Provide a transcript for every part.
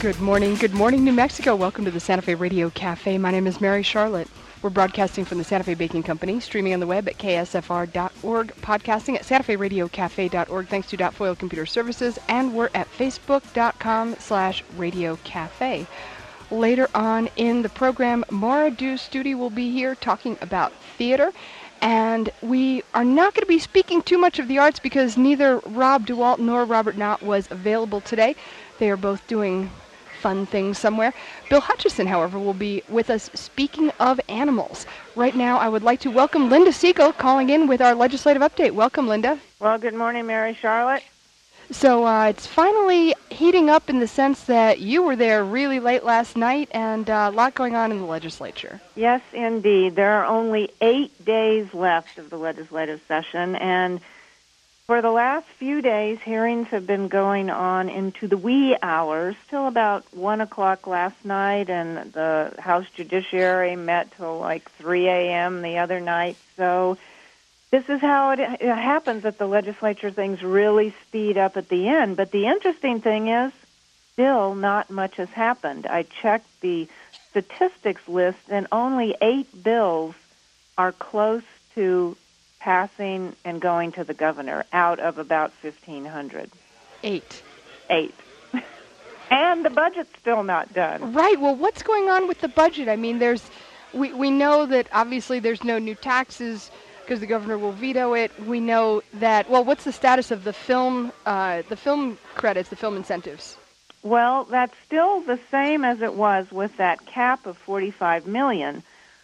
Good morning, New Mexico. Welcome to the Santa Fe Radio Cafe. My name is Mary Charlotte. We're broadcasting from the Santa Fe Baking Company, streaming on the web at ksfr.org, podcasting at santaferadiocafe.org, thanks to Foil Computer Services, and we're at facebook.com/radiocafe. Later on in the program, Maura Duce-Studi will be here talking about theater, and we are not going to be speaking too much of the arts because neither Rob DeWalt nor Robert Knott was available today. They are both doing fun things somewhere. Bill Hutchison, however, will be with us speaking of animals. Right now, I would like to welcome Linda Siegel calling in with our legislative update. Welcome, Linda. Well, good morning, Mary Charlotte. So it's finally heating up in the sense that you were there really late last night and a lot going on in the legislature. Yes, indeed. There are only 8 days left of the legislative session, and for the last few days, hearings have been going on into the wee hours, till about 1 o'clock last night, and the House Judiciary met till like 3 a.m. the other night. So this is how it happens at the legislature. Things really speed up at the end. But the interesting thing is, still not much has happened. I checked the statistics list, and only 8 bills are close to passing and going to the governor out of about 1,500. 8. And the budget's still not done. Right. Well, what's going on with the budget? I mean, we know that obviously there's no new taxes because the governor will veto it. We know that, well, what's the status of the film credits, the film incentives? Well, that's still the same as it was with that cap of $45 million.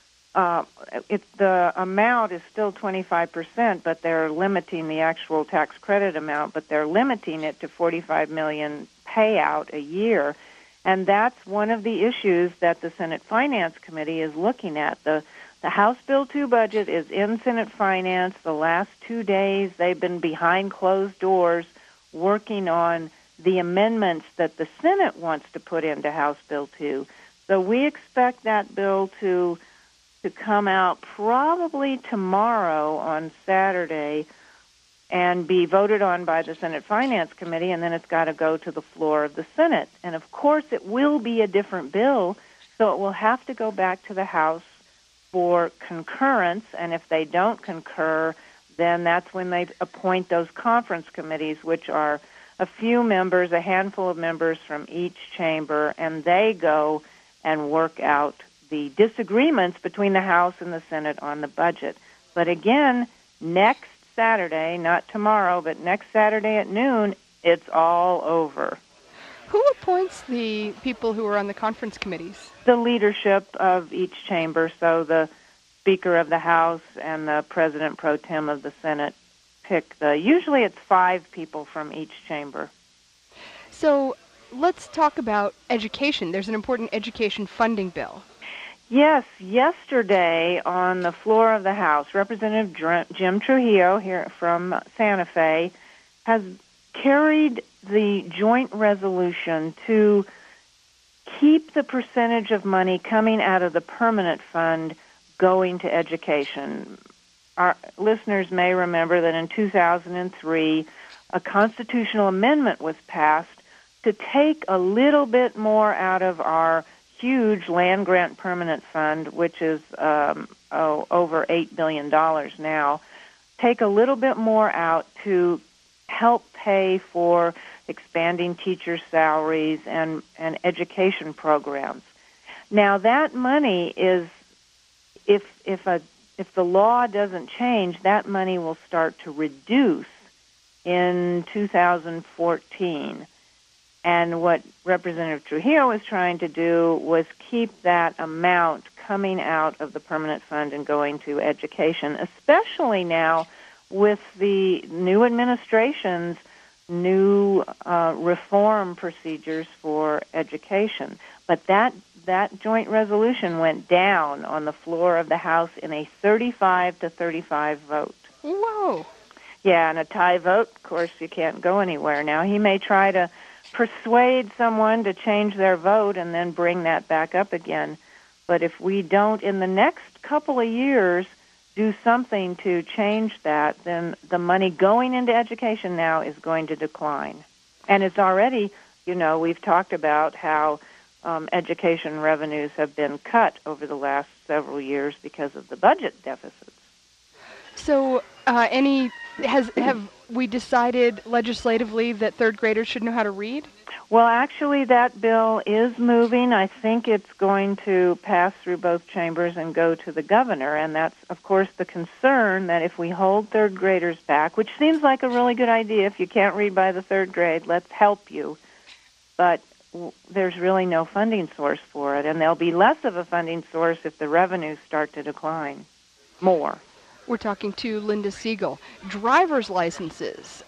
The amount is still 25%, but they're limiting the actual tax credit amount, but they're limiting it to $45 million payout a year. And that's one of the issues that the Senate Finance Committee is looking at. The House Bill 2 budget is in Senate Finance. The last 2 days they've been behind closed doors working on the amendments that the Senate wants to put into House Bill 2. So we expect that bill to come out probably tomorrow on Saturday and be voted on by the Senate Finance Committee, and then it's got to go to the floor of the Senate. And, of course, it will be a different bill, so it will have to go back to the House for concurrence, and if they don't concur, then that's when they appoint those conference committees, which are a few members, a handful of members from each chamber, and they go and work out the disagreements between the House and the Senate on the budget. But again, next Saturday, not tomorrow, but next Saturday at noon, it's all over. Who appoints the people who are on the conference committees? The leadership of each chamber, so Speaker of the House and the President Pro Tem of the Senate pick usually it's 5 people from each chamber. So let's talk about education. There's an important education funding bill. Yes, yesterday on the floor of the House, Representative Jim Trujillo here from Santa Fe has carried the joint resolution to keep the percentage of money coming out of the permanent fund going to education. Our listeners may remember that in 2003, a constitutional amendment was passed to take a little bit more out of our huge land grant permanent fund, which is over $8 billion now, take a little bit more out to help pay for expanding teachers' salaries and education programs. Now, that money is, if the law doesn't change, that money will start to reduce in 2014. And what Representative Trujillo was trying to do was keep that amount coming out of the permanent fund and going to education, especially now with the new administration's new reform procedures for education. But that joint resolution went down on the floor of the House in a 35-35 vote. Whoa. Yeah, and a tie vote, of course, you can't go anywhere now. He may try to persuade someone to change their vote and then bring that back up again. But if we don't, in the next couple of years, do something to change that, then the money going into education now is going to decline. And it's already we've talked about how education revenues have been cut over the last several years because of the budget deficits. So, have we decided legislatively that third graders should know how to read? Well, actually, that bill is moving. I think it's going to pass through both chambers and go to the governor, and that's, of course, the concern that if we hold third graders back, which seems like a really good idea, if you can't read by the third grade, let's help you. But there's really no funding source for it, and there'll be less of a funding source if the revenues start to decline more. We're talking to Linda Siegel. Driver's licenses.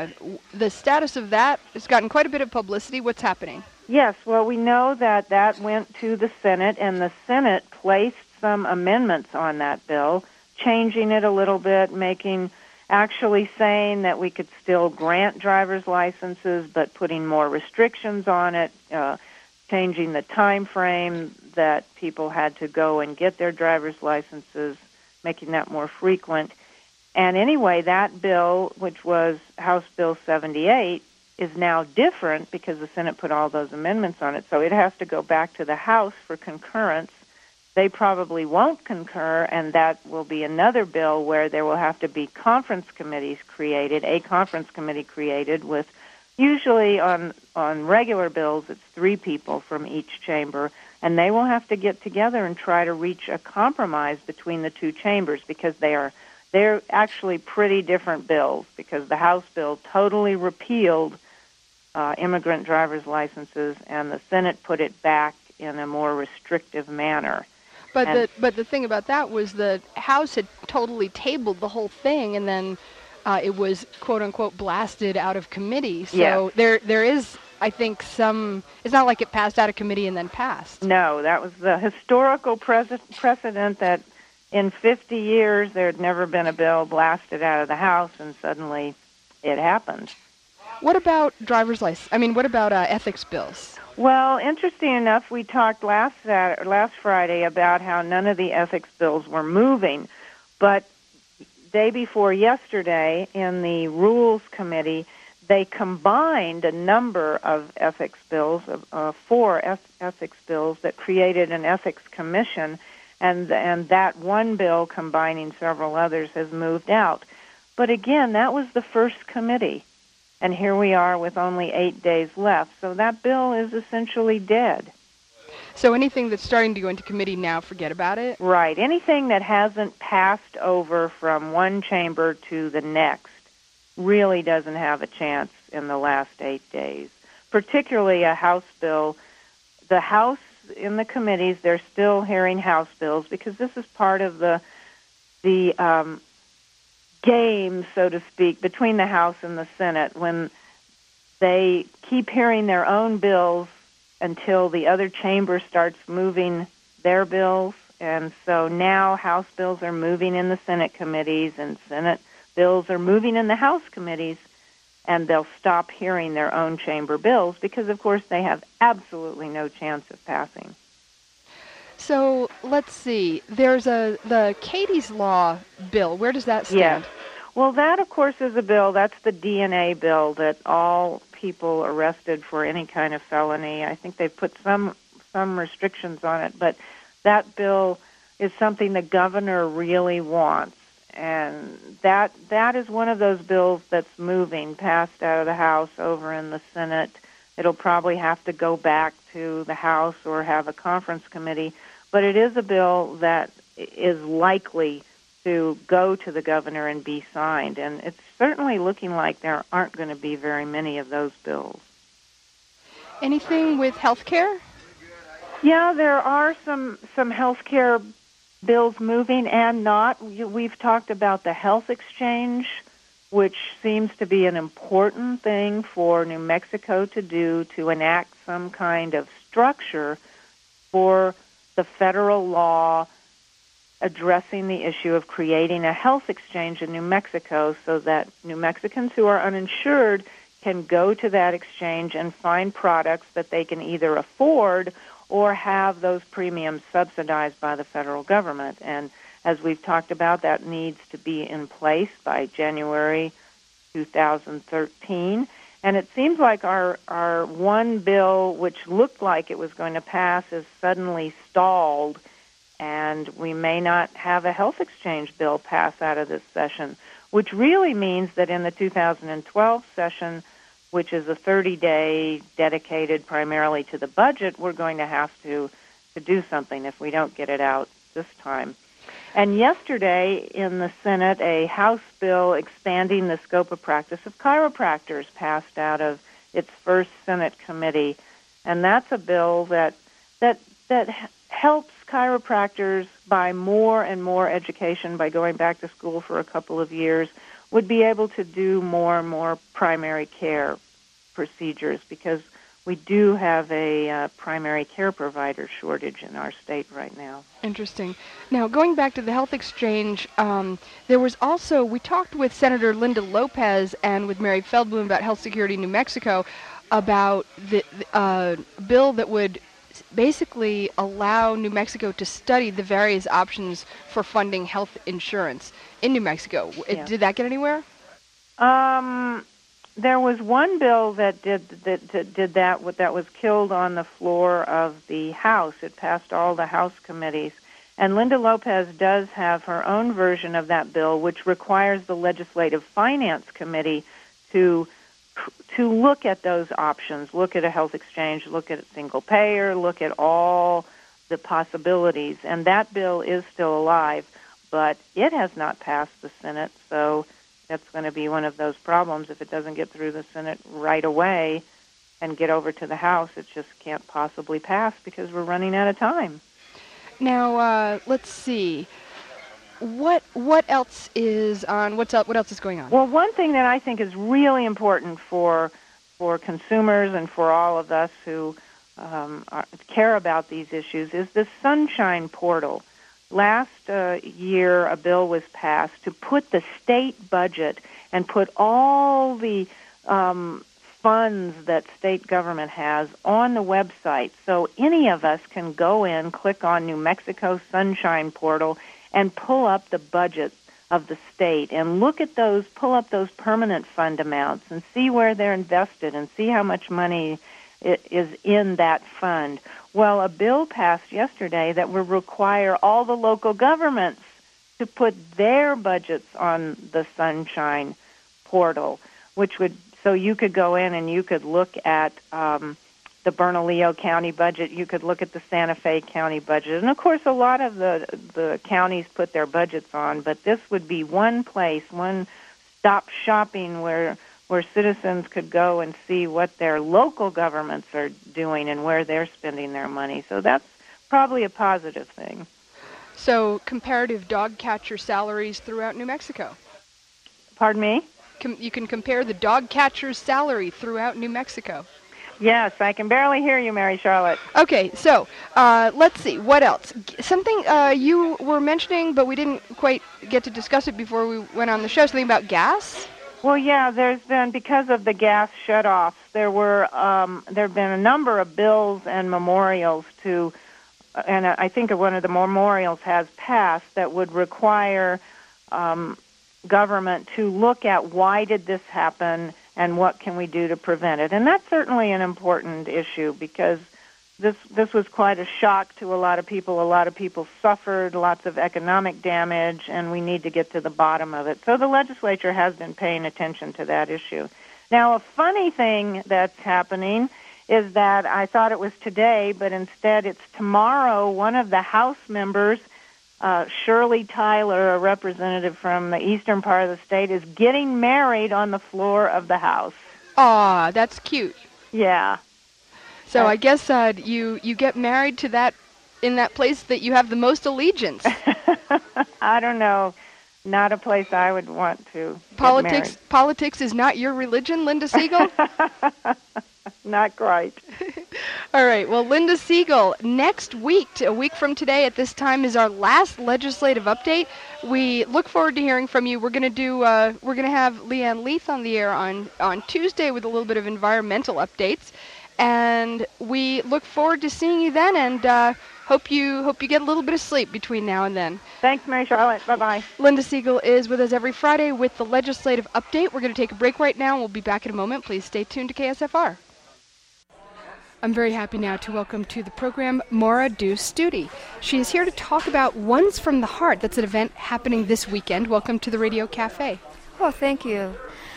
The status of that has gotten quite a bit of publicity. What's happening? Yes, well, we know that went to the Senate, and the Senate placed some amendments on that bill, changing it a little bit, actually saying that we could still grant driver's licenses, but putting more restrictions on it, changing the time frame that people had to go and get their driver's licenses, making that more frequent. And anyway, that bill, which was House Bill 78, is now different because the Senate put all those amendments on it. So it has to go back to the House for concurrence. They probably won't concur, and that will be another bill where there will have to be conference committees created, a conference committee created with usually on regular bills, it's 3 people from each chamber, and they will have to get together and try to reach a compromise between the 2 chambers because they're actually pretty different bills because the House bill totally repealed immigrant driver's licenses and the Senate put it back in a more restrictive manner. But the thing about that was the House had totally tabled the whole thing, and then it was quote unquote blasted out of committee. So there is, I think, it's not like it passed out of committee and then passed. No, that was the historical precedent that in 50 years there had never been a bill blasted out of the House, and suddenly it happened. What about driver's license? What about ethics bills? Well, interesting enough, we talked last Friday about how none of the ethics bills were moving, but day before yesterday in the Rules Committee, they combined a number of ethics bills, 4 ethics bills that created an ethics commission, and that one bill combining several others has moved out. But again, that was the first committee, and here we are with only 8 days left. So that bill is essentially dead. So anything that's starting to go into committee now, forget about it? Right. Anything that hasn't passed over from one chamber to the next really doesn't have a chance in the last 8 days, particularly a House bill. The House, in the committees, they're still hearing House bills because this is part of the game, so to speak, between the House and the Senate when they keep hearing their own bills until the other chamber starts moving their bills. And so now House bills are moving in the Senate committees and Senate bills are moving in the House committees, and they'll stop hearing their own chamber bills because, of course, they have absolutely no chance of passing. So let's see. There's the Katie's Law bill. Where does that stand? Yes. Well, that, of course, is a bill. That's the DNA bill that all people arrested for any kind of felony, I think they've put some restrictions on it, but that bill is something the governor really wants. And that is one of those bills that's moving, passed out of the House over in the Senate. It'll probably have to go back to the House or have a conference committee. But it is a bill that is likely to go to the governor and be signed. And it's certainly looking like there aren't going to be very many of those bills. Anything with health care? Yeah, there are some health care bills moving and not. We've talked about the health exchange, which seems to be an important thing for New Mexico to do, to enact some kind of structure for the federal law addressing the issue of creating a health exchange in New Mexico so that New Mexicans who are uninsured can go to that exchange and find products that they can either afford or have those premiums subsidized by the federal government. And as we've talked about, that needs to be in place by January 2013. And it seems like our one bill, which looked like it was going to pass, is suddenly stalled, and we may not have a health exchange bill pass out of this session, which really means that in the 2012 session, which is a 30-day dedicated primarily to the budget, we're going to have to do something if we don't get it out this time. And yesterday in the Senate, a House bill expanding the scope of practice of chiropractors passed out of its first Senate committee, and that's a bill that helps chiropractors by more and more education by going back to school for a couple of years, would be able to do more and more primary care procedures, because we do have a primary care provider shortage in our state right now. Interesting. Now, going back to the health exchange, there was also, we talked with Senator Linda Lopez and with Mary Feldblum about health security in New Mexico, about the bill that would basically allow New Mexico to study the various options for funding health insurance in New Mexico. Yeah. Did that get anywhere? There was one bill that did that was killed on the floor of the House. It passed all the House committees. And Linda Lopez does have her own version of that bill, which requires the Legislative Finance Committee to look at those options, look at a health exchange, look at a single payer, look at all the possibilities. And that bill is still alive, but it has not passed the Senate, so that's going to be one of those problems. If it doesn't get through the Senate right away and get over to the House, it just can't possibly pass because we're running out of time. Now, let's see. What else is on? What else is going on? Well, one thing that I think is really important for consumers and for all of us who care about these issues is the Sunshine Portal. Last year, a bill was passed to put the state budget and put all the funds that state government has on the website, so any of us can go in, click on New Mexico Sunshine Portal, and pull up the budget of the state and look at those, pull up those permanent fund amounts and see where they're invested and see how much money is in that fund. Well, a bill passed yesterday that would require all the local governments to put their budgets on the Sunshine Portal, which would, so you could go in and you could look at the Bernalillo County budget, you could look at the Santa Fe County budget. And, of course, a lot of the counties put their budgets on, but this would be one place, one stop shopping where citizens could go and see what their local governments are doing and where they're spending their money. So that's probably a positive thing. So comparative dog catcher salaries throughout New Mexico. Pardon me? You can compare the dog catcher's salary throughout New Mexico. Yes, I can barely hear you, Mary Charlotte. Okay, so let's see. What else? Something you were mentioning, but we didn't quite get to discuss it before we went on the show, something about gas? Well, yeah, there's been, because of the gas shutoffs, there have been a number of bills and memorials to, and I think one of the memorials has passed, that would require government to look at why did this happen and what can we do to prevent it. And that's certainly an important issue because this was quite a shock to a lot of people. A lot of people suffered, lots of economic damage, and we need to get to the bottom of it. So the legislature has been paying attention to that issue. Now, a funny thing that's happening is that I thought it was today, but instead it's tomorrow. One of the House members, Shirley Tyler, a representative from the eastern part of the state, is getting married on the floor of the House. Aw, that's cute. Yeah. So I guess you get married to that in that place that you have the most allegiance. I don't know. Not a place I would want to Politics is not your religion, Linda Siegel? Not quite. All right. Well, Linda Siegel, next week, a week from today at this time, is our last legislative update. We look forward to hearing from you. We're going to have Leanne Leith on the air on Tuesday with a little bit of environmental updates. And we look forward to seeing you then, and Hope you get a little bit of sleep between now and then. Thanks, Mary Charlotte. Bye-bye. Linda Siegel is with us every Friday with the legislative update. We're going to take a break right now, and we'll be back in a moment. Please stay tuned to KSFR. I'm very happy now to welcome to the program Maura Duse-Studi. She is here to talk about Ones from the Heart. That's an event happening this weekend. Welcome to the Radio Cafe. Oh, thank you.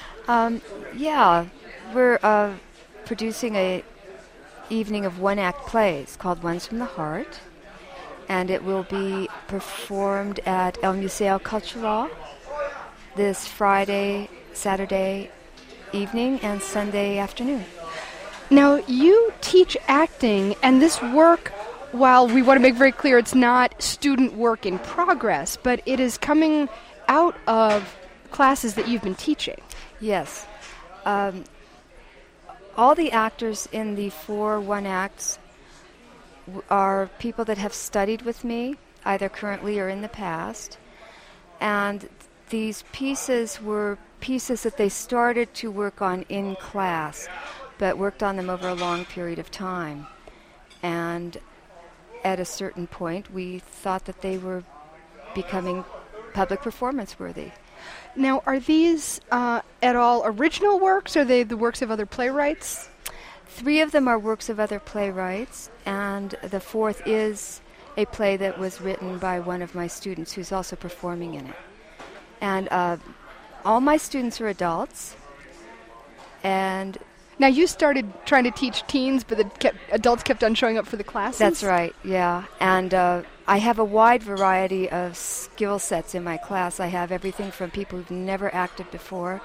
We're producing a evening of one-act plays called Ones from the Heart, and it will be performed at El Museo Cultural this Friday, Saturday evening, and Sunday afternoon. Now, you teach acting, and this work, while we want to make very clear it's not student work in progress, but it is coming out of classes that you've been teaching. Yes. All the actors in the 4 one-acts are people that have studied with me, either currently or in the past. And these pieces were pieces that they started to work on in class, but worked on them over a long period of time. And at a certain point, we thought that they were becoming public performance worthy. Now, are these at all original works, or are they the works of other playwrights? 3 of them are works of other playwrights, and the 4th is a play that was written by one of my students who's also performing in it. And all my students are adults, and... Now, you started trying to teach teens, but adults kept on showing up for the classes? That's right, yeah. And I have a wide variety of skill sets in my class. I have everything from people who've never acted before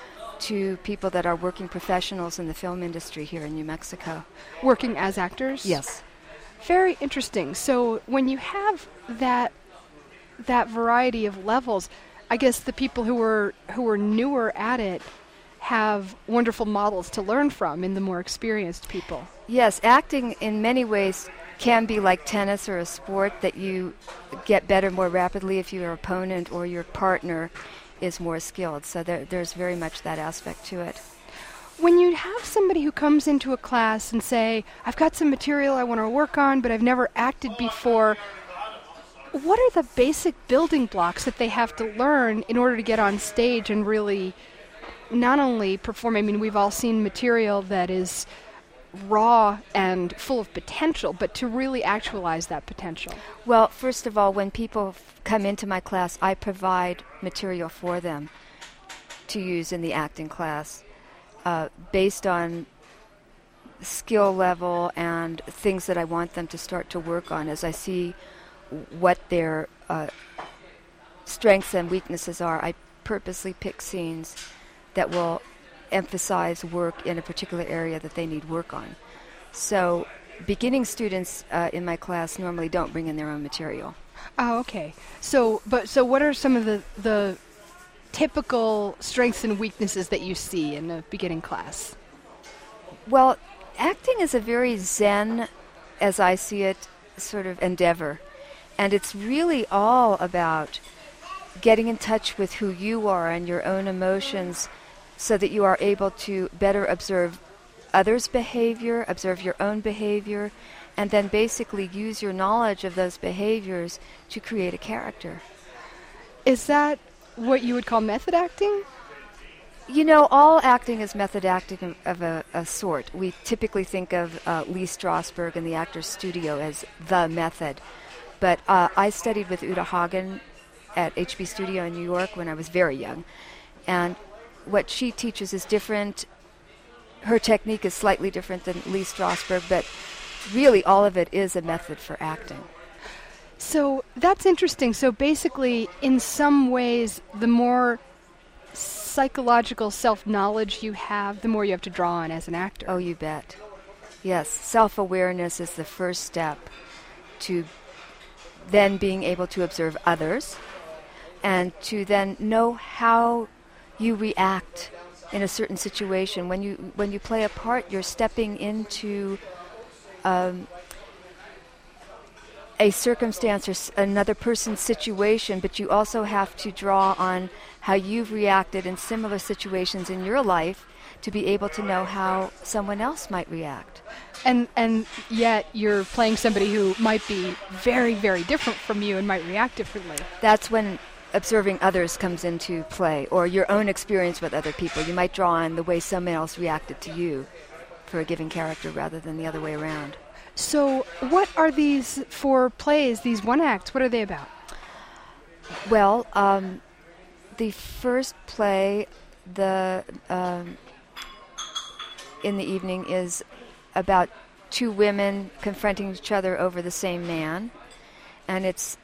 to people that are working professionals in the film industry here in New Mexico. Working as actors? Yes. Very interesting. So when you have that variety of levels, I guess the people who are newer at it have wonderful models to learn from in the more experienced people. Yes, acting in many ways can be like tennis or a sport that you get better more rapidly if your opponent or your partner is more skilled. So there's very much that aspect to it. When you have somebody who comes into a class and say, I've got some material I want to work on, but I've never acted before, what are the basic building blocks that they have to learn in order to get on stage and really not only perform? I mean, we've all seen material that is raw and full of potential, but to really actualize that potential. Well, first of all, when people come into my class, I provide material for them to use in the acting class based on skill level and things that I want them to start to work on as I see what their strengths and weaknesses are. I purposely pick scenes that will emphasize work in a particular area that they need work on. So beginning students in my class normally don't bring in their own material. Oh, okay. So what are some of the typical strengths and weaknesses that you see in a beginning class? Well, acting is a very zen, as I see it, sort of endeavor. And it's really all about getting in touch with who you are and your own emotions so that you are able to better observe others' behavior, observe your own behavior, and then basically use your knowledge of those behaviors to create a character. Is that what you would call method acting? You know, all acting is method acting of a sort. We typically think of Lee Strasberg and the Actors Studio as the method. But I studied with Uta Hagen at HB Studio in New York when I was very young. And what she teaches is different. Her technique is slightly different than Lee Strasberg, but really all of it is a method for acting. So that's interesting. So basically, in some ways, the more psychological self-knowledge you have, the more you have to draw on as an actor. Oh, you bet. Yes, self-awareness is the first step to then being able to observe others and to then know how you react in a certain situation. When you play a part, you're stepping into a circumstance or another person's situation, but you also have to draw on how you've reacted in similar situations in your life to be able to know how someone else might react. And yet you're playing somebody who might be very, very different from you and might react differently. That's when observing others comes into play, or your own experience with other people. You might draw on the way someone else reacted to you for a given character rather than the other way around. So what are these for plays, these one acts? What are they about? Well, the first play in the evening is about two women confronting each other over the same man. And it's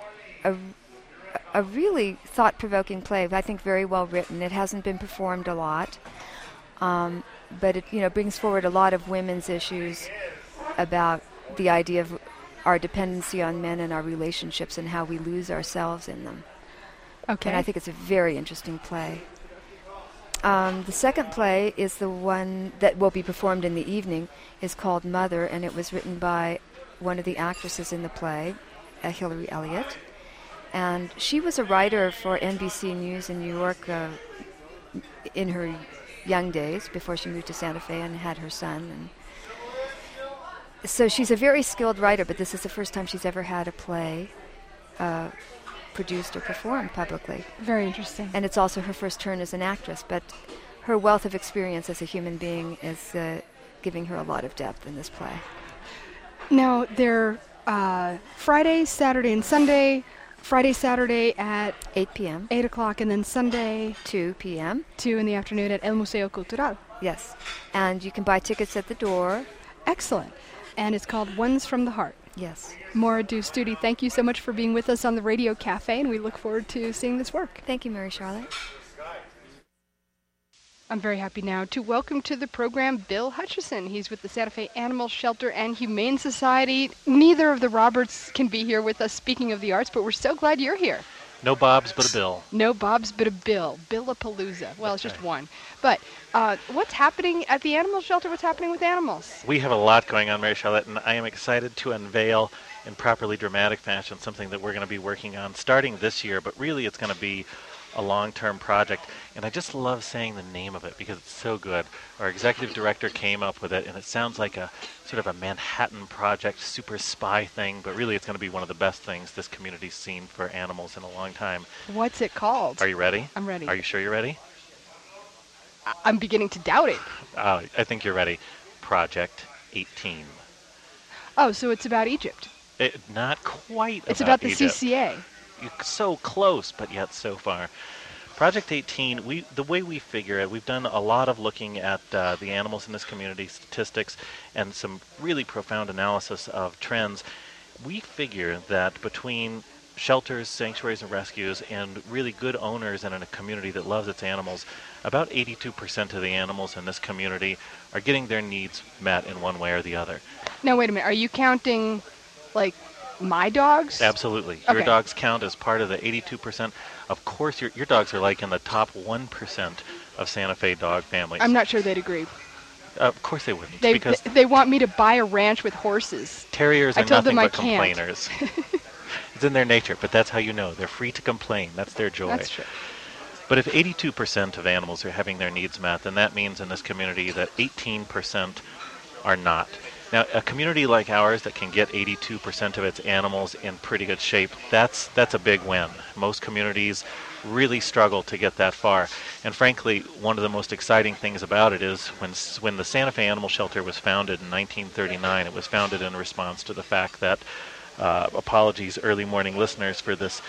a really thought-provoking play, I think very well written. It hasn't been performed a lot, but it brings forward a lot of women's issues about the idea of our dependency on men and our relationships and how we lose ourselves in them. Okay. And I think it's a very interesting play. The second play is the one that will be performed in the evening, is called Mother, and it was written by one of the actresses in the play, Hillary Elliott. And she was a writer for NBC News in New York in her young days, before she moved to Santa Fe and had her son. And so she's a very skilled writer, but this is the first time she's ever had a play produced or performed publicly. Very interesting. And it's also her first turn as an actress, but her wealth of experience as a human being is giving her a lot of depth in this play. Now, they're Friday, Saturday, and Sunday. Friday, Saturday at 8 p.m. 8 o'clock, and then Sunday 2 p.m. 2 in the afternoon at El Museo Cultural. Yes. And you can buy tickets at the door. Excellent. And it's called Ones from the Heart. Yes. Maura Duse Studi, thank you so much for being with us on the Radio Cafe, and we look forward to seeing this work. Thank you, Mary Charlotte. I'm very happy now to welcome to the program Bill Hutchison. He's with the Santa Fe Animal Shelter and Humane Society. Neither of the Roberts can be here with us speaking of the arts, but we're so glad you're here. No Bobs, but a Bill. No Bobs, but a Bill. Billapalooza. Well, it's just one. But what's happening at the animal shelter? What's happening with animals? We have a lot going on, Mary Charlotte, and I am excited to unveil in properly dramatic fashion something that we're going to be working on starting this year, but really it's going to be a long-term project, and I just love saying the name of it because it's so good. Our executive director came up with it, and it sounds like a sort of a Manhattan Project super spy thing, but really it's going to be one of the best things this community's seen for animals in a long time. What's it called? Are you ready? I'm ready. Are you sure you're ready? I'm beginning to doubt it. I think you're ready. Project 18. Oh, so it's about Egypt. Not quite It's about the Egypt. CCA. You're so close, but yet so far. Project 18, the way we figure it, we've done a lot of looking at the animals in this community, statistics, and some really profound analysis of trends. We figure that between shelters, sanctuaries, and rescues, and really good owners and in a community that loves its animals, about 82% of the animals in this community are getting their needs met in one way or the other. Now, wait a minute. Are you counting, like, my dogs? Absolutely. Okay. Your dogs count as part of the 82%. Of course, your dogs are like in the top 1% of Santa Fe dog families. I'm not sure they'd agree. Of course they wouldn't. Because they want me to buy a ranch with horses. Terriers are nothing but can't. complainers. It's in their nature, but that's how you know. They're free to complain. That's their joy. That's true. But if 82% of animals are having their needs met, then that means in this community that 18% are not. Now, a community like ours that can get 82% of its animals in pretty good shape, that's a big win. Most communities really struggle to get that far. And frankly, one of the most exciting things about it is when the Santa Fe Animal Shelter was founded in 1939, it was founded in response to the fact that, apologies early morning listeners for this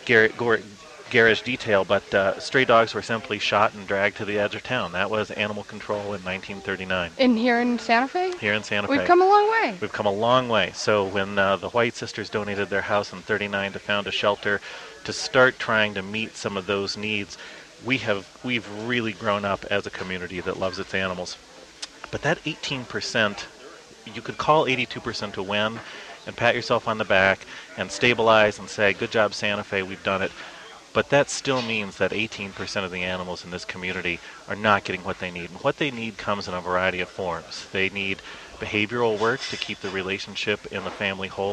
garish detail, but stray dogs were simply shot and dragged to the edge of town. That was animal control in 1939. Here in Santa Fe? Here in Santa Fe. We've come a long way. We've come a long way. So when the White Sisters donated their house in 39 to found a shelter to start trying to meet some of those needs, we've really grown up as a community that loves its animals. But that 18%, you could call 82% a win and pat yourself on the back and stabilize and say, good job, Santa Fe, we've done it. But that still means that 18% of the animals in this community are not getting what they need. And what they need comes in a variety of forms. They need behavioral work to keep the relationship in the family whole.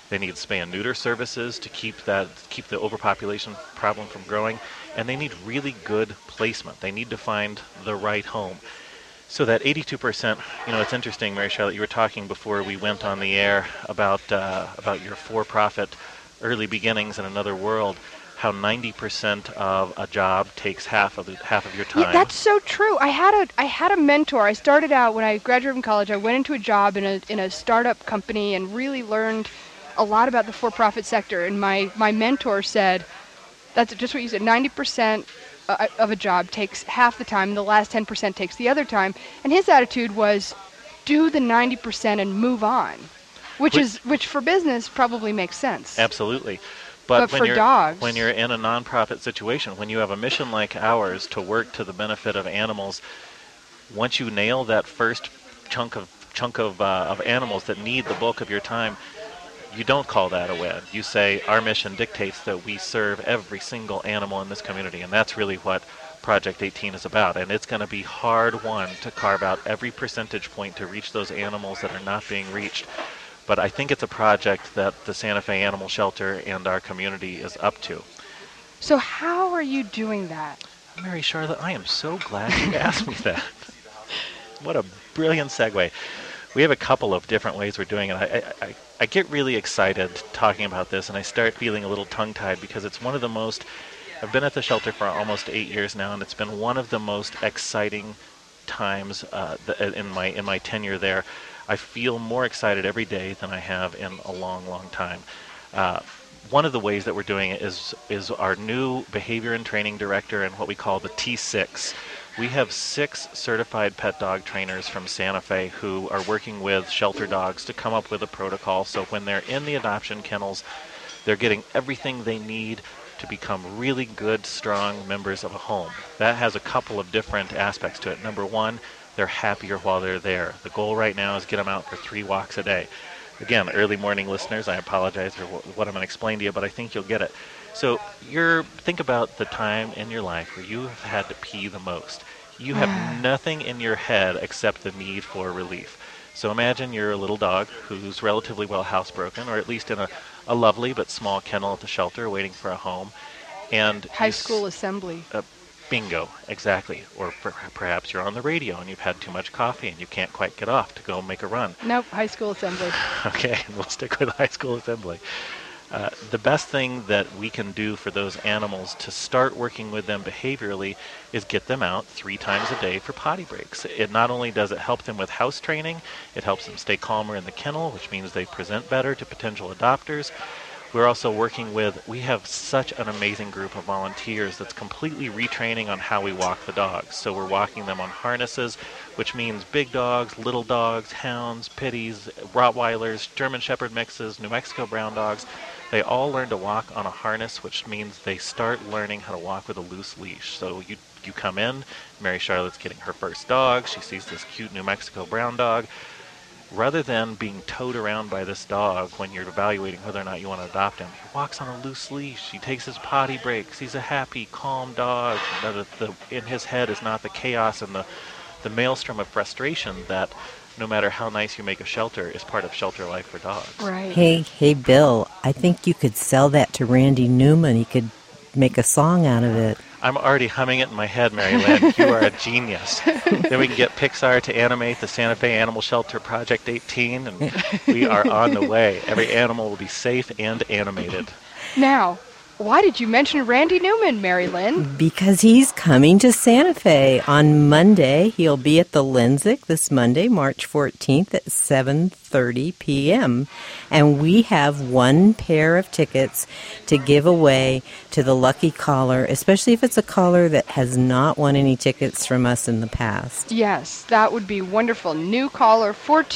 They need spay and neuter services to keep the overpopulation problem from growing, and they need really good placement. They need to find the right home. So that 82%, it's interesting, Mary Charlotte, you were talking before we went on the air about your for-profit early beginnings in another world, how 90% of a job takes half of your time. Yeah, that's so true. I had a mentor. I started out when I graduated from college. I went into a job in a startup company and really learned a lot about the for-profit sector. And my mentor said, that's just what you said, 90% of a job takes half the time, and the last 10% takes the other time. And his attitude was, do the 90% and move on, which for business probably makes sense. Absolutely. But for dogs, when you're in a nonprofit situation, when you have a mission like ours to work to the benefit of animals, once you nail that first chunk of animals that need the bulk of your time, you don't call that a win. You say, our mission dictates that we serve every single animal in this community, and that's really what Project 18 is about. And it's going to be hard-won to carve out every percentage point to reach those animals that are not being reached. But I think it's a project that the Santa Fe Animal Shelter and our community is up to. So how are you doing that? Mary Charlotte, I am so glad you asked me that. What a brilliant segue. We have a couple of different ways we're doing it. I get really excited talking about this, and I start feeling a little tongue-tied because it's one of the most... I've been at the shelter for almost 8 years now, and it's been one of the most exciting times in my tenure there. I feel more excited every day than I have in a long, long time. One of the ways that we're doing it is our new behavior and training director and what we call the T6. We have 6 certified pet dog trainers from Santa Fe who are working with shelter dogs to come up with a protocol so when they're in the adoption kennels, they're getting everything they need to become really good, strong members of a home. That has a couple of different aspects to it. Number one, they're happier while they're there. The goal right now is get them out for 3 walks a day. Again, early morning listeners, I apologize for what I'm going to explain to you, but I think you'll get it. So think about the time in your life where you have had to pee the most. You have nothing in your head except the need for relief. So imagine you're a little dog who's relatively well housebroken, or at least in a lovely but small kennel at the shelter waiting for a home. And high school assembly. Bingo, exactly. Or perhaps you're on the radio and you've had too much coffee and you can't quite get off to go make a run. Nope, high school assembly. Okay, we'll stick with high school assembly. The best thing that we can do for those animals to start working with them behaviorally is get them out 3 times a day for potty breaks. It not only does it help them with house training, it helps them stay calmer in the kennel, which means they present better to potential adopters. We're also we have such an amazing group of volunteers that's completely retraining on how we walk the dogs. So we're walking them on harnesses, which means big dogs, little dogs, hounds, pitties, Rottweilers, German Shepherd mixes, New Mexico brown dogs. They all learn to walk on a harness, which means they start learning how to walk with a loose leash. So you come in, Mary Charlotte's getting her first dog, she sees this cute New Mexico brown dog. Rather than being towed around by this dog when you're evaluating whether or not you want to adopt him, he walks on a loose leash. He takes his potty breaks. He's a happy, calm dog. In his head is not the chaos and the maelstrom of frustration that, no matter how nice you make a shelter, is part of shelter life for dogs. Right. Hey, Bill, I think you could sell that to Randy Newman. He could make a song out of it. I'm already humming it in my head, Mary Lynn. You are a genius. Then we can get Pixar to animate the Santa Fe Animal Shelter Project 18, and we are on the way. Every animal will be safe and animated. Now, why did you mention Randy Newman, Mary Lynn? Because he's coming to Santa Fe on Monday. He'll be at the Lensic this Monday, March 14th at 7:30 p.m. And we have 1 pair of tickets to give away to the lucky caller, especially if it's a caller that has not won any tickets from us in the past. Yes, that would be wonderful. New caller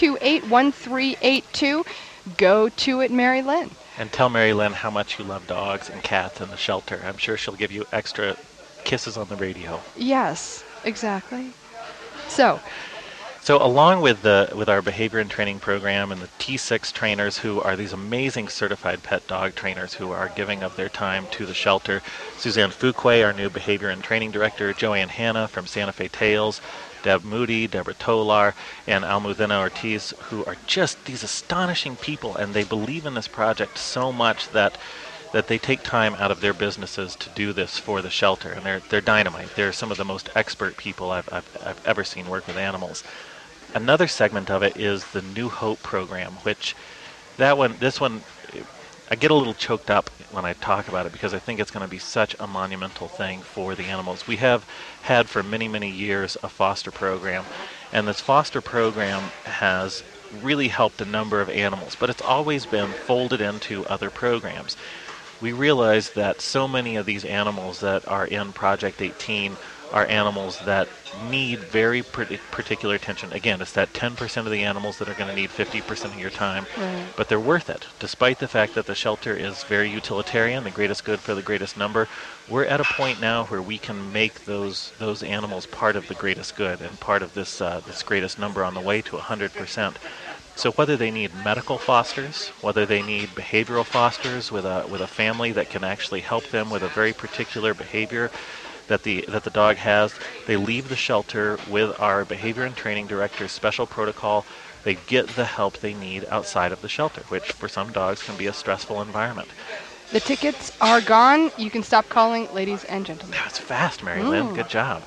428-1382. Go to it, Mary Lynn. And tell Mary Lynn how much you love dogs and cats in the shelter. I'm sure she'll give you extra kisses on the radio. Yes, exactly. So along with our behavior and training program and the T6 trainers, who are these amazing certified pet dog trainers who are giving of their time to the shelter, Suzanne Fuquay, our new behavior and training director, Joanne Hanna from Santa Fe Tales, Deb Moody, Deborah Tolar, and Almudena Ortiz, who are just these astonishing people, and they believe in this project so much that they take time out of their businesses to do this for the shelter, and they're dynamite. They're some of the most expert people I've ever seen work with animals. Another segment of it is the New Hope program, which this one, I get a little choked up when I talk about it because I think it's going to be such a monumental thing for the animals. We have had for many, many years a foster program, and this foster program has really helped a number of animals, but it's always been folded into other programs. We realize that so many of these animals that are in Project 18 are animals that need very particular attention. Again, it's that 10% of the animals that are going to need 50% of your time, Right. but they're worth it. Despite the fact that the shelter is very utilitarian, the greatest good for the greatest number, we're at a point now where we can make those animals part of the greatest good and part of this greatest number on the way to 100%. So whether they need medical fosters, whether they need behavioral fosters with a family that can actually help them with a very particular behavior that the dog has, they leave the shelter with our behavior and training director's special protocol. They get the help they need outside of the shelter, which for some dogs can be a stressful environment. The tickets are gone. You can stop calling, ladies and gentlemen. That was fast, Mary Lynn. Good job.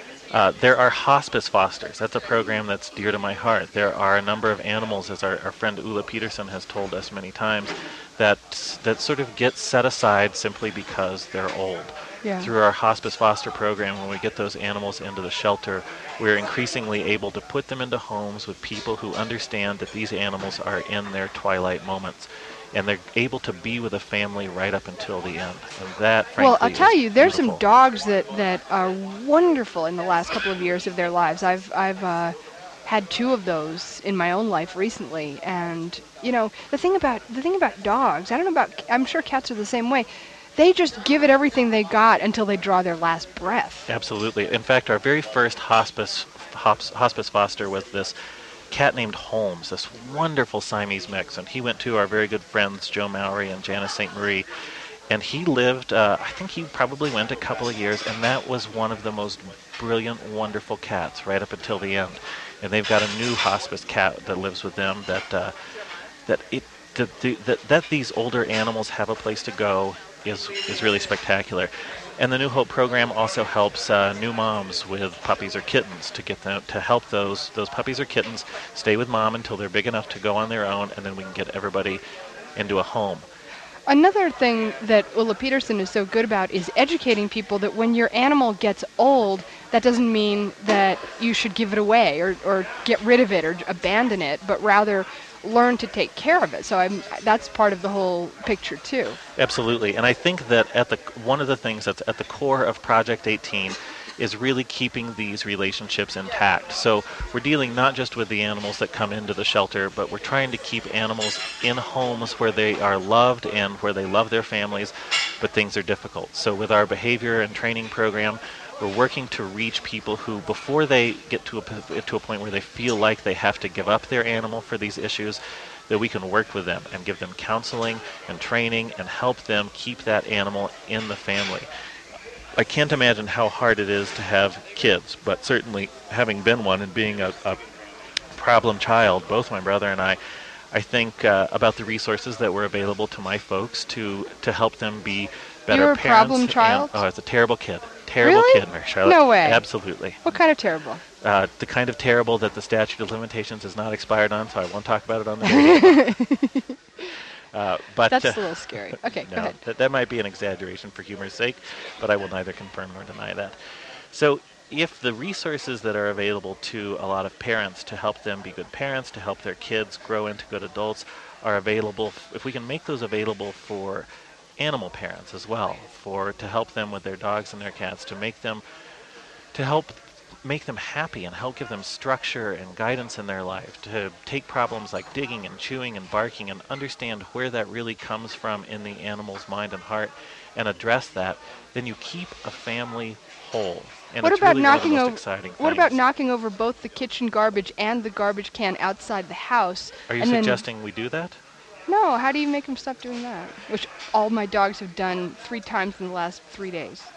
There are hospice fosters. That's a program that's dear to my heart. There are a number of animals, as our friend Ulla Peterson has told us many times, that sort of get set aside simply because they're old. Yeah. Through our hospice foster program, when we get those animals into the shelter, we're increasingly able to put them into homes with people who understand that these animals are in their twilight moments. And they're able to be with a family right up until the end. And that, frankly, Well, I'll tell is you, there's beautiful. some dogs that are wonderful in the last couple of years of their lives. I've had 2 of those in my own life recently, and you know the thing about dogs, I'm sure cats are the same way. They just give it everything they got until they draw their last breath. Absolutely. In fact, our very first hospice foster was this cat named Holmes, this wonderful Siamese mix, and he went to our very good friends Joe Mowry and Janice St. Marie, and he lived, I think he probably went a couple of years, and that was one of the most brilliant, wonderful cats right up until the end. And they've got a new hospice cat that lives with them that these older animals have a place to go is really spectacular. And the New Hope program also helps new moms with puppies or kittens to get them to help those puppies or kittens stay with mom until they're big enough to go on their own, and then we can get everybody into a home. Another thing that Ulla Peterson is so good about is educating people that when your animal gets old, that doesn't mean that you should give it away or get rid of it or abandon it, but rather learn to take care of it. So that's part of the whole picture too. Absolutely. And I think that one of the things that's at the core of Project 18 is really keeping these relationships intact. So we're dealing not just with the animals that come into the shelter, but we're trying to keep animals in homes where they are loved and where they love their families, but things are difficult. So with our behavior and training program, we're working to reach people who, before they get to a point where they feel like they have to give up their animal for these issues, that we can work with them and give them counseling and training and help them keep that animal in the family. I can't imagine how hard it is to have kids, but certainly having been one and being a problem child, both my brother and I think about the resources that were available to my folks to help them be better You were a parents. problem child? I was a terrible kid. Terrible Really? kid, Mary Charlotte. No way. Absolutely. What kind of terrible? The kind of terrible that the statute of limitations is not expired on, so I won't talk about it on the radio. But That's a little scary. Okay, go no, ahead. that might be an exaggeration for humor's sake, but I will neither confirm nor deny that. So if the resources that are available to a lot of parents to help them be good parents, to help their kids grow into good adults, are available, if we can make those available for animal parents as well, to help them with their dogs and their cats, to help make them happy and help give them structure and guidance in their life, to take problems like digging and chewing and barking and understand where that really comes from in the animal's mind and heart and address that, then you keep a family whole. And What it's about really one of the knocking most over? exciting What about things. knocking over both the kitchen garbage and the garbage can outside the house? Are you and then- suggesting we do that? No. How do you make them stop doing that? Which all my dogs have done 3 times in the last 3 days.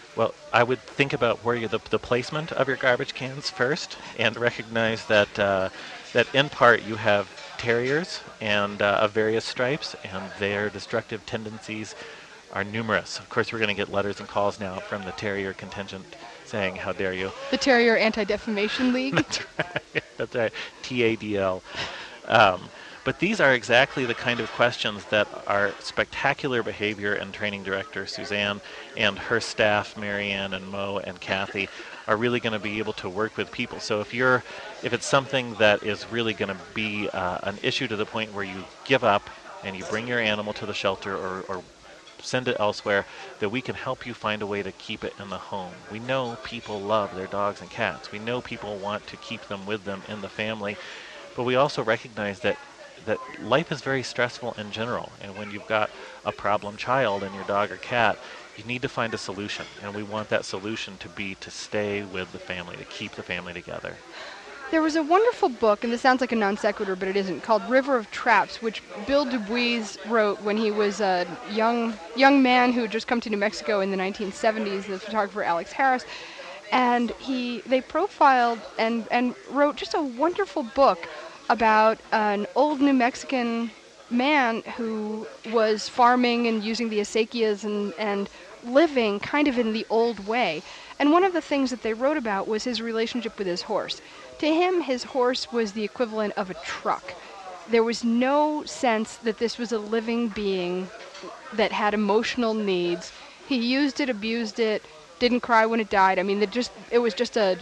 Well, I would think about where the placement of your garbage cans first, and recognize that that in part you have terriers and of various stripes, and their destructive tendencies are numerous. Of course, we're going to get letters and calls now from the terrier contingent saying, "How dare you?" The Terrier Anti-Defamation League. That's right. That's right. TADL. Um, but these are exactly the kind of questions that our spectacular behavior and training director, Suzanne, and her staff, Marianne and Mo and Kathy, are really going to be able to work with people. So if it's something that is really going to be an issue to the point where you give up and you bring your animal to the shelter or send it elsewhere, that we can help you find a way to keep it in the home. We know people love their dogs and cats. We know people want to keep them with them in the family. But we also recognize that life is very stressful in general, and when you've got a problem child in your dog or cat, you need to find a solution, and we want that solution to be to stay with the family, to keep the family together. There was a wonderful book, and this sounds like a non sequitur, but it isn't, called River of Traps, which Bill Dubuis wrote when he was a young man who had just come to New Mexico in the 1970s, the photographer Alex Harris. And they profiled and wrote just a wonderful book about an old New Mexican man who was farming and using the acequias and living kind of in the old way. And one of the things that they wrote about was his relationship with his horse. To him, his horse was the equivalent of a truck. There was no sense that this was a living being that had emotional needs. He used it, abused it, didn't cry when it died. I mean, it was just a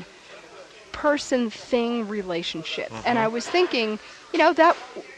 person-thing relationship. Mm-hmm. And I was thinking, that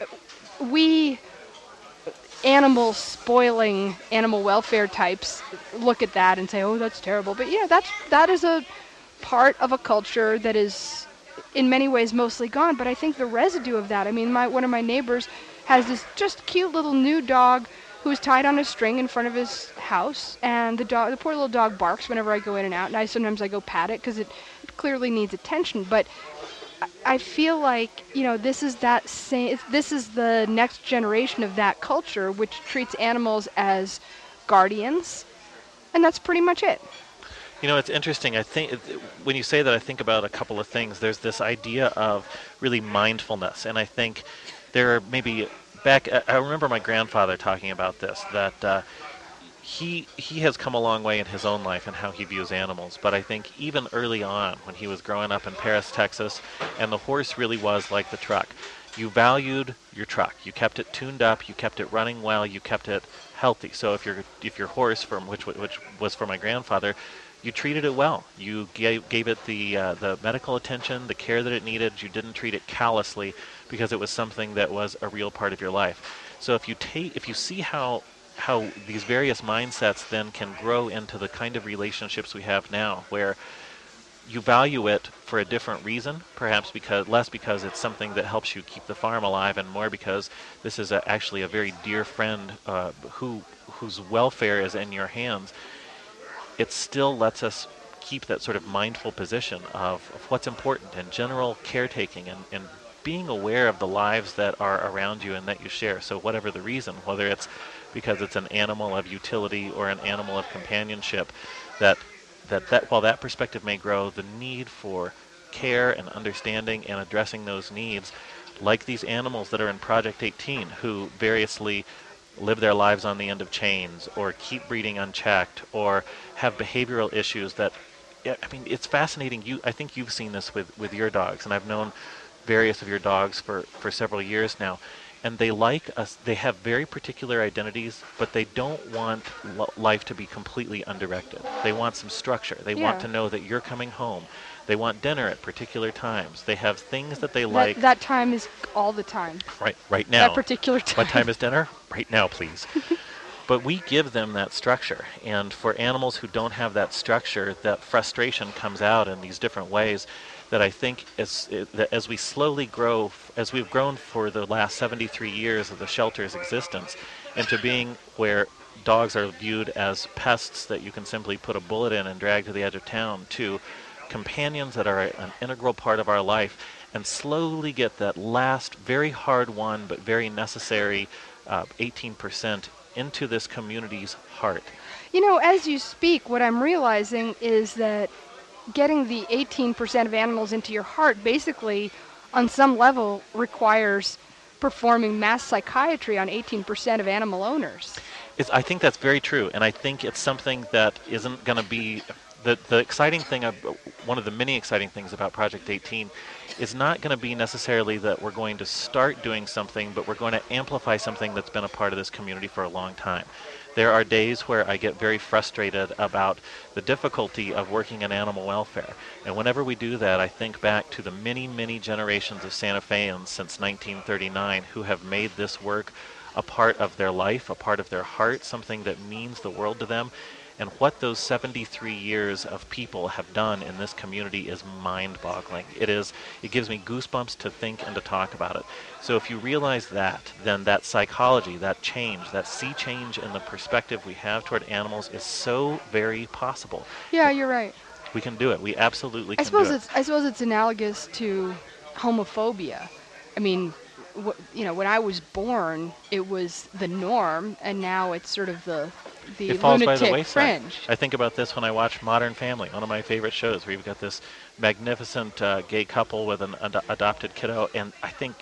we animal spoiling, animal welfare types look at that and say, oh, that's terrible. But that is a part of a culture that is in many ways mostly gone. But I think the residue of that, I mean, one of my neighbors has this just cute little new dog who's tied on a string in front of his house, and the poor little dog barks whenever I go in and out, and sometimes I go pat it because it clearly needs attention. But I feel like this is the next generation of that culture, which treats animals as guardians, and that's pretty much it. It's interesting. I think when you say that, I think about a couple of things. There's this idea of really mindfulness, and I think there are maybe I remember my grandfather talking about this, that he has come a long way in his own life and how he views animals. But I think even early on, when he was growing up in Paris, Texas, and the horse really was like the truck. You valued your truck. You kept it tuned up. You kept it running well. You kept it healthy. So if your horse, which was for my grandfather, you treated it well. You gave it the medical attention, the care that it needed. You didn't treat it callously because it was something that was a real part of your life. So if you see how these various mindsets then can grow into the kind of relationships we have now, where you value it for a different reason, perhaps less because it's something that helps you keep the farm alive, and more because this is actually a very dear friend whose welfare is in your hands. It still lets us keep that sort of mindful position of what's important and general caretaking and being aware of the lives that are around you and that you share. So whatever the reason, whether it's because it's an animal of utility or an animal of companionship, that while that perspective may grow, the need for care and understanding and addressing those needs, like these animals that are in Project 18, who variously live their lives on the end of chains or keep breeding unchecked or have behavioral issues that, it's fascinating. I think you've seen this with your dogs, and I've known various of your dogs for several years now, and they like us. They have very particular identities, but they don't want life to be completely undirected. They want some structure. They want to know that you're coming home. They want dinner at particular times. They have things that they like. That time is all the time. Right now. That particular time. What time is dinner? Right now, please. But we give them that structure. And for animals who don't have that structure, that frustration comes out in these different ways that I think as we slowly grow, as we've grown for the last 73 years of the shelter's existence, into being where dogs are viewed as pests that you can simply put a bullet in and drag to the edge of town, to companions that are an integral part of our life, and slowly get that last very hard won but very necessary 18% into this community's heart. As you speak, what I'm realizing is that getting the 18% of animals into your heart basically, on some level, requires performing mass psychiatry on 18% of animal owners. I think that's very true, and I think it's something that isn't going to be the exciting thing. One of the many exciting things about Project 18 is not going to be necessarily that we're going to start doing something, but we're going to amplify something that's been a part of this community for a long time. There are days where I get very frustrated about the difficulty of working in animal welfare. And whenever we do that, I think back to the many, many generations of Santa Feans since 1939 who have made this work a part of their life, a part of their heart, something that means the world to them. And what those 73 years of people have done in this community is mind-boggling. It gives me goosebumps to think and to talk about it. So if you realize that, then that psychology, that change, that sea change in the perspective we have toward animals is so very possible. Yeah, you're right. We can do it. We absolutely can do it. I suppose it's analogous to homophobia. I mean, when I was born, it was the norm, and now it's sort of the it falls by the lunatic wayside. fringe. I think about this when I watch Modern Family, one of my favorite shows, where you've got this magnificent gay couple with an adopted kiddo, and I think,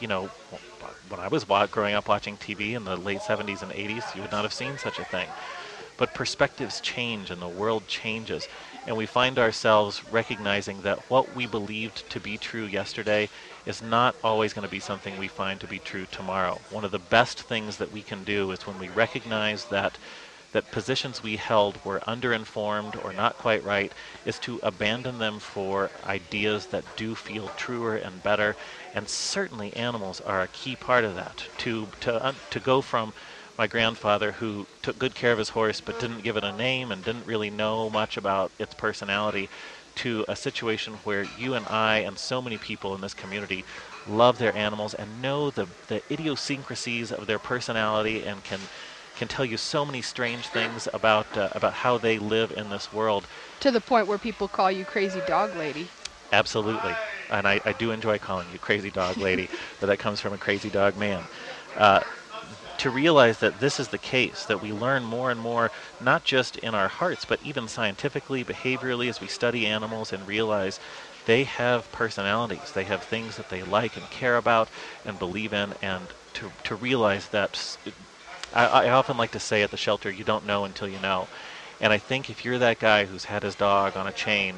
when I was growing up watching TV in the late 70s and 80s, you would not have seen such a thing. But perspectives change and the world changes, and we find ourselves recognizing that what we believed to be true yesterday is not always going to be something we find to be true tomorrow. One of the best things that we can do is when we recognize that positions we held were underinformed or not quite right, is to abandon them for ideas that do feel truer and better. And certainly animals are a key part of that. To go from my grandfather, who took good care of his horse but didn't give it a name and didn't really know much about its personality, to a situation where you and I and so many people in this community love their animals and know the idiosyncrasies of their personality and can tell you so many strange things about how they live in this world. To the point where people call you crazy dog lady. Absolutely. And I do enjoy calling you crazy dog lady, but that comes from a crazy dog man. To realize that this is the case, that we learn more and more, not just in our hearts, but even scientifically, behaviorally, as we study animals and realize they have personalities. They have things that they like and care about and believe in, and to realize that, I often like to say at the shelter, you don't know until you know. And I think if you're that guy who's had a dog on a chain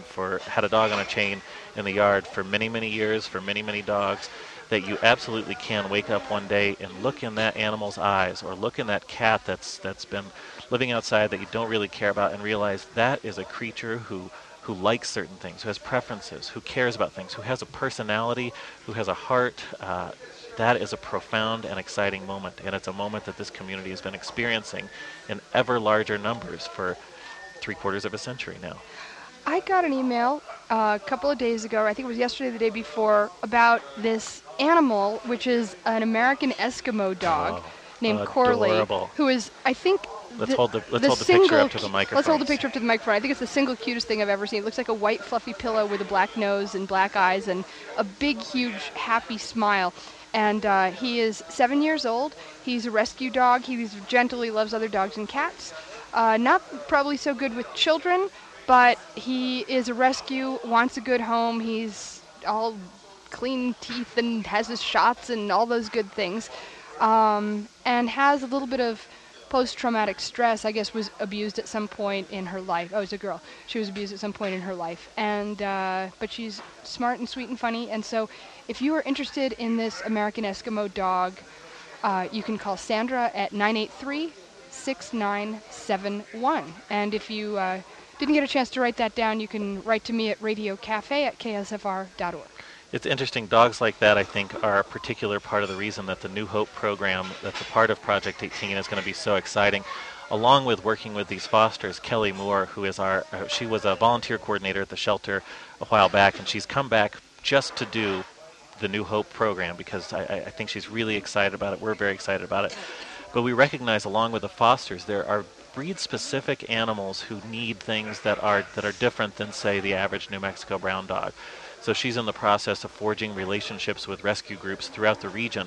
in the yard for many, many years, for many, many dogs, that you absolutely can wake up one day and look in that animal's eyes or look in that cat that's been living outside that you don't really care about and realize that is a creature who likes certain things, who has preferences, who cares about things, who has a personality, who has a heart. That is a profound and exciting moment, and it's a moment that this community has been experiencing in ever larger numbers for 3/4 of a century now. I got an email a couple of days ago, I think it was yesterday or the day before, about this animal, which is an American Eskimo dog named Corley, who is, I think, let's hold the picture up to the microphone. Let's hold the picture up to the microphone. I think it's the single cutest thing I've ever seen. It looks like a white fluffy pillow with a black nose and black eyes and a big, huge, happy smile. And he is 7 years old. He's a rescue dog. He gently loves other dogs and cats. Not probably so good with children, but he is a rescue, wants a good home. He's all clean teeth and has his shots and all those good things. And has a little bit of post-traumatic stress. I guess was abused at some point in her life. Oh, it's a girl. She was abused at some point in her life. And but she's smart and sweet and funny. And so if you are interested in this American Eskimo dog, you can call Sandra at 983-6971. And if you didn't get a chance to write that down, you can write to me at radiocafe@ksfr.org. It's interesting. Dogs like that, I think, are a particular part of the reason that the New Hope program that's a part of Project 18 is going to be so exciting. Along with working with these fosters, Kelly Moore, who is she was a volunteer coordinator at the shelter a while back, and she's come back just to do the New Hope program because I think she's really excited about it. We're very excited about it. But we recognize, along with the fosters, there are breed-specific animals who need things that are different than, say, the average New Mexico brown dog. So she's in the process of forging relationships with rescue groups throughout the region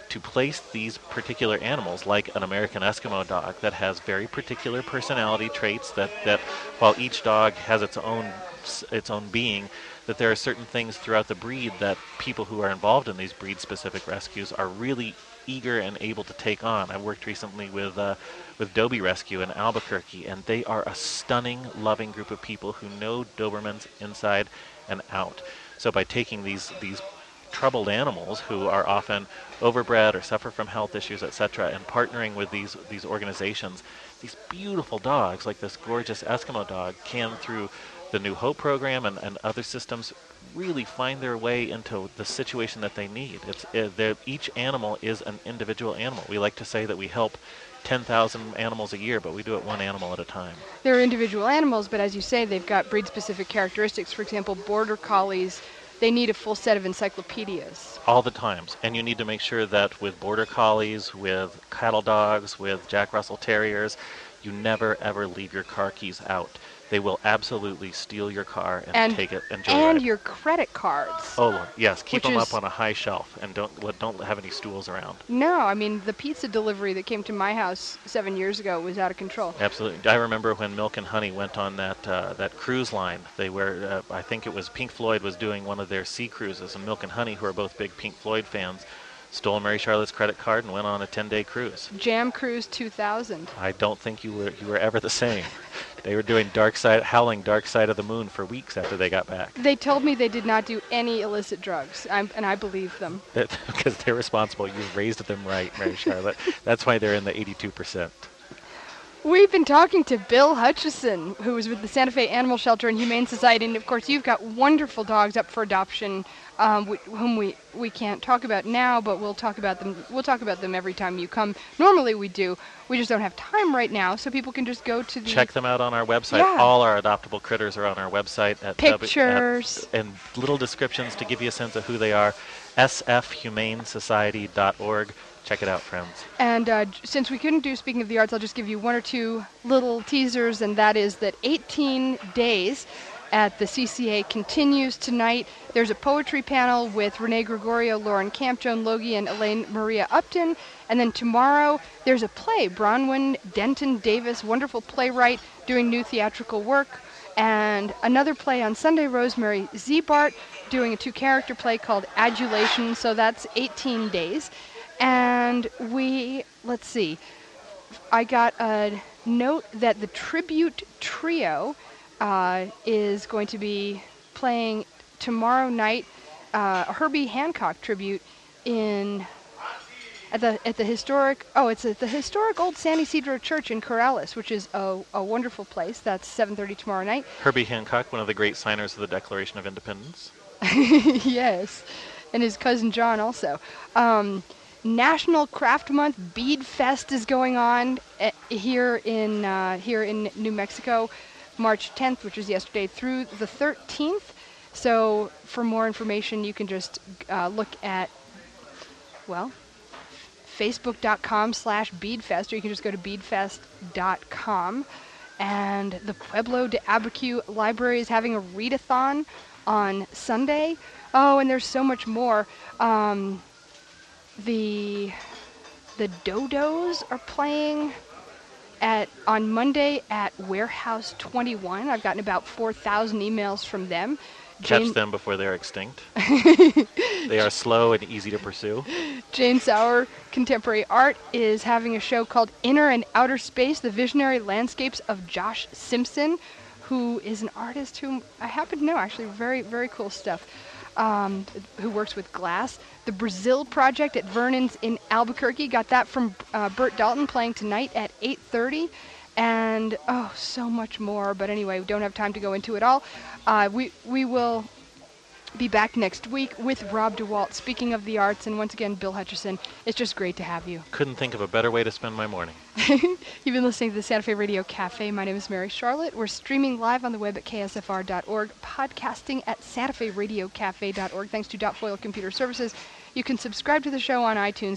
to place these particular animals, like an American Eskimo dog that has very particular personality traits, that while each dog has its own being, that there are certain things throughout the breed that people who are involved in these breed-specific rescues are really eager and able to take on. I worked recently with Dobie Rescue in Albuquerque, and they are a stunning, loving group of people who know Dobermans inside and out. So by taking these troubled animals who are often overbred or suffer from health issues, etc., and partnering with these organizations, these beautiful dogs, like this gorgeous Eskimo dog, can, through the New Hope program and other systems, really find their way into the situation that they need. Each animal is an individual animal. We like to say that we help 10,000 animals a year, but we do it one animal at a time. They're individual animals, but as you say, they've got breed-specific characteristics. For example, Border Collies, they need a full set of encyclopedias. All the times. And you need to make sure that with Border Collies, with cattle dogs, with Jack Russell Terriers, you never, ever leave your car keys out. They will absolutely steal your car and take it and joyride. And your credit cards. Oh, Lord, yes. Keep them up on a high shelf and don't have any stools around. No, I mean, the pizza delivery that came to my house 7 years ago was out of control. Absolutely. I remember when Milk and Honey went on that cruise line. They were, I think it was Pink Floyd was doing one of their sea cruises, and Milk and Honey, who are both big Pink Floyd fans, stole Mary Charlotte's credit card and went on a 10-day cruise. Jam Cruise 2000. I don't think you were ever the same. They were doing howling Dark Side of the Moon for weeks after they got back. They told me they did not do any illicit drugs, and I believe them. Because they're responsible. You've raised them right, Mary Charlotte. That's why they're in the 82%. We've been talking to Bill Hutchison, who is with the Santa Fe Animal Shelter and Humane Society, and of course you've got wonderful dogs up for adoption, whom we can't talk about now, but we'll talk about them. We'll talk about them every time you come. Normally we do. We just don't have time right now, so people can just go to the... Check them out on our website. Yeah. All our adoptable critters are on our website. At pictures. And little descriptions to give you a sense of who they are. sfhumanesociety.org. Check it out, friends. And since we couldn't do Speaking of the Arts, I'll just give you one or two little teasers, and that is that 18 Days at the CCA continues tonight. There's a poetry panel with Renee Gregorio, Lauren Camp, Joan Logie, and Elaine Maria Upton. And then tomorrow, there's a play. Bronwyn Denton Davis, wonderful playwright, doing new theatrical work. And another play on Sunday, Rosemary Zebart, doing a 2-character play called Adulation. So that's 18 days. And let's see, I got a note that the Tribute Trio is going to be playing tomorrow night, a Herbie Hancock tribute at the historic old San Isidro Church in Corrales, which is a wonderful place. That's 7:30 tomorrow night. Herbie Hancock, one of the great signers of the Declaration of Independence. Yes, and his cousin John also. National Craft Month Bead Fest is going on here in New Mexico, March 10th, which is yesterday, through the 13th. So for more information, you can just look at, facebook.com/beadfest, or you can just go to beadfest.com. And the Pueblo de Albuquerque Library is having a readathon on Sunday. Oh, and there's so much more. The Dodos are playing on Monday at Warehouse 21. I've gotten about 4,000 emails from them. Catch them before they're extinct. They are slow and easy to pursue. Jane Sauer Contemporary Art is having a show called Inner and Outer Space, the Visionary Landscapes of Josh Simpson, who is an artist whom I happen to know, actually. Very, very cool stuff. Who works with glass. The Brazil Project at Vernon's in Albuquerque. Got that from Bert Dalton, playing tonight at 8:30. And, so much more. But anyway, we don't have time to go into it all. We will be back next week with Rob DeWalt, Speaking of the Arts. And once again, Bill Hutchison, it's just great to have you. Couldn't think of a better way to spend my morning. You've been listening to the Santa Fe Radio Cafe. My name is Mary Charlotte. We're streaming live on the web at ksfr.org, podcasting at santaferadiocafe.org. Thanks to Dot Foil Computer Services. You can subscribe to the show on iTunes.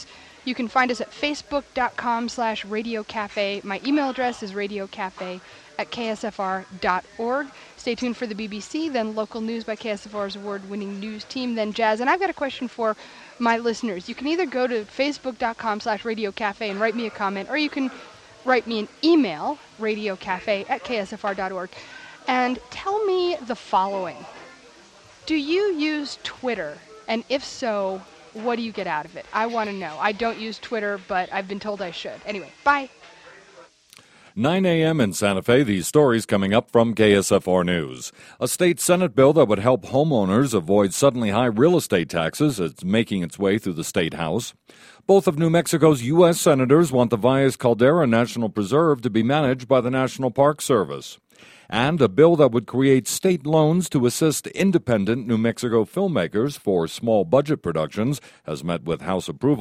You can find us at facebook.com/Radio Cafe. My email address is radiocafe@ksfr.org. Stay tuned for the BBC, then local news by KSFR's award-winning news team, then jazz. And I've got a question for my listeners. You can either go to facebook.com/Radio Cafe and write me a comment, or you can write me an email, radiocafe@ksfr.org, and tell me the following. Do you use Twitter? And if so, what do you get out of it? I want to know. I don't use Twitter, but I've been told I should. Anyway, bye. 9 a.m. in Santa Fe, these stories coming up from KSFR News. A state Senate bill that would help homeowners avoid suddenly high real estate taxes is making its way through the state house. Both of New Mexico's U.S. senators want the Valles Caldera National Preserve to be managed by the National Park Service. And a bill that would create state loans to assist independent New Mexico filmmakers for small budget productions has met with House approval.